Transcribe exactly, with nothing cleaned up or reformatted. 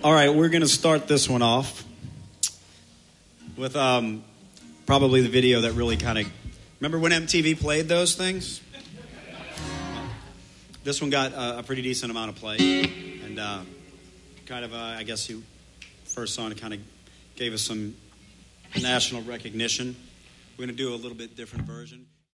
All right, we're going to start this one off with um, probably the video that really kind of... Remember when M T V played those things? This one got uh, a pretty decent amount of play. And uh, kind of, uh, I guess you first song kind of gave us some national recognition. We're going to do a little bit different version.